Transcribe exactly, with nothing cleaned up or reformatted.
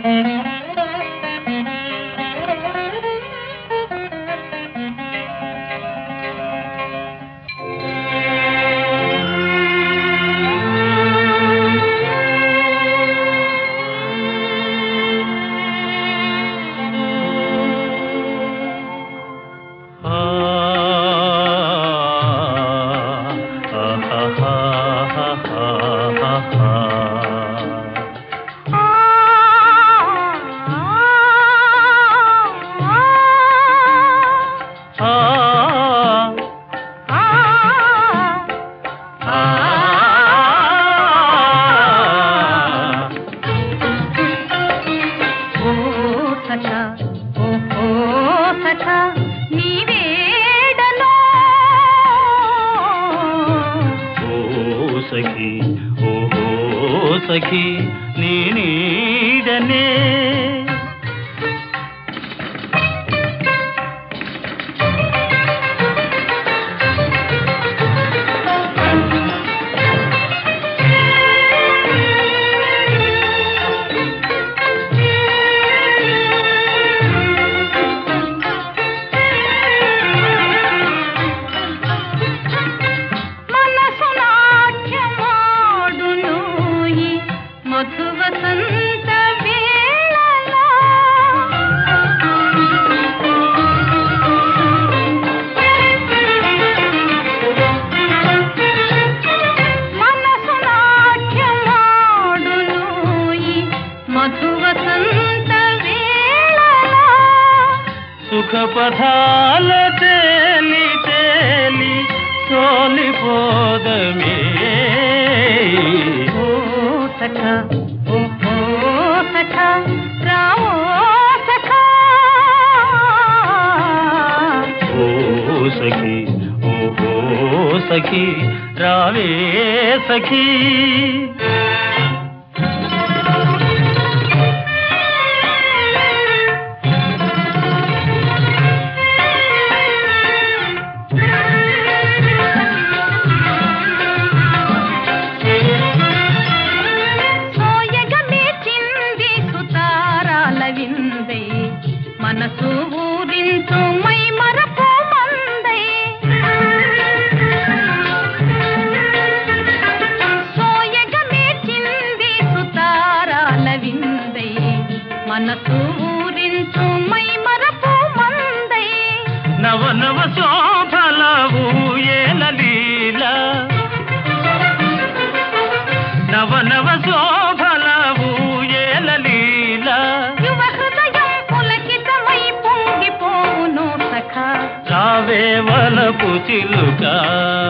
सखी ओहो सखी नी नीडने सुख पथाल तेली तेली सोली पोद में ओ सखा ओ ओ सखा राओ सखा ओ सखी ओ ओ सखी रावे सखी మనసు ఊరించు మై మరపు మందై సోయగమే చింది సుతారాల విందై మనసు ఊరించు మై మరపు మందై నవ నవ శోభలవు ఏల లీల నవ నవ శోభలవు ఏల లీల రావే వలపు చిలుక